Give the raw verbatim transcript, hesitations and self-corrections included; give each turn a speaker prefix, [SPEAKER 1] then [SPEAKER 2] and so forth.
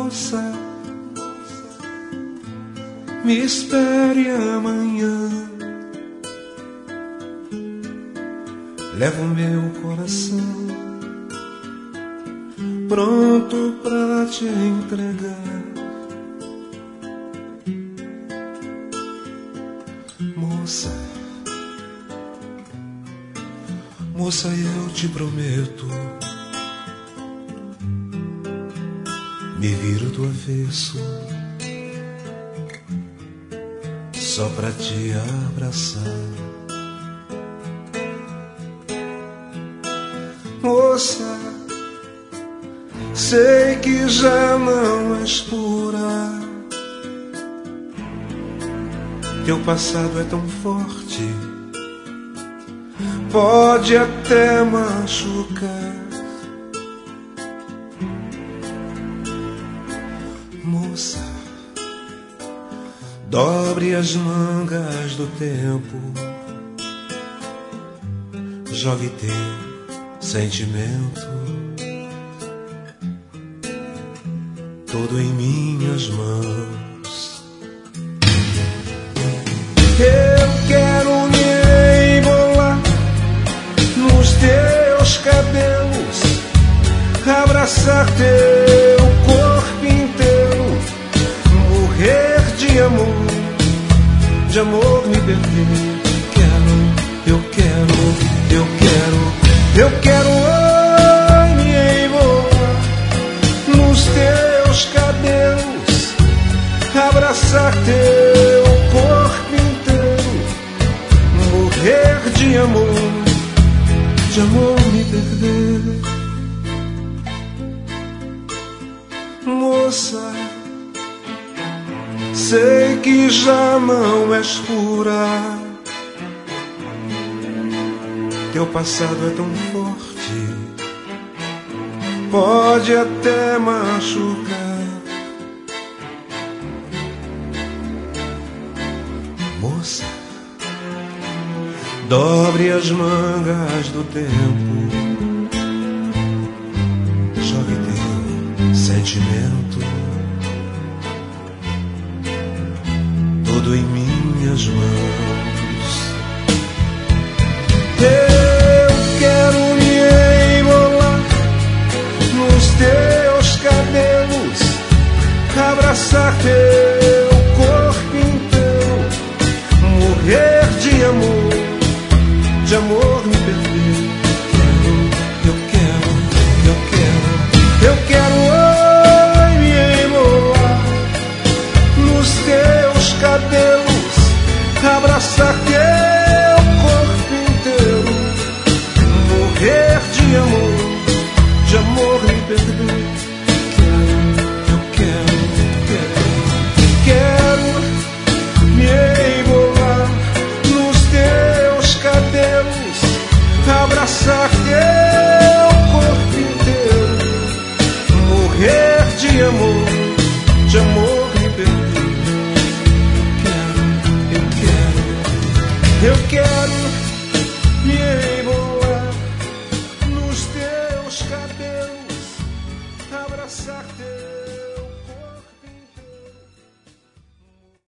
[SPEAKER 1] Moça, me espere amanhã. Levo meu coração pronto pra te entregar. Moça, moça, eu te prometo, me viro do avesso só pra te abraçar. Moça, sei que já não és pura, teu passado é tão forte, pode até machucar. Moça, dobre as mangas do tempo, jogue teu sentimento todo em minhas mãos. Eu quero me embolar nos teus cabelos, abraçar teu corpo inteiro, morrer de amor, de amor me perder. Quero, eu quero, eu quero, eu quero ai, me envolver nos teus cabelos, abraçar teu corpo inteiro, morrer de amor, de amor me perder. Moça, sei que já não és pura, teu passado é tão forte, pode até machucar. Moça, dobre as mangas do tempo, jogue teu sentimento todo em minhas mãos. Eu quero me embolar nos teus cabelos, abraçar teu corpo inteiro, morrer de amor, de amor me perder. Eu quero, eu quero, eu quero ai, me embolar nos teus cabelos, abraçar teu corpo inteiro, morrer de amor, de amor me perder. Eu quero, quero, quero me embolar nos teus cabelos, abraçar teu corpo inteiro, morrer de amor, de amor me perder. Eu quero, eu quero me embolar nos teus cabelos, abraçar teu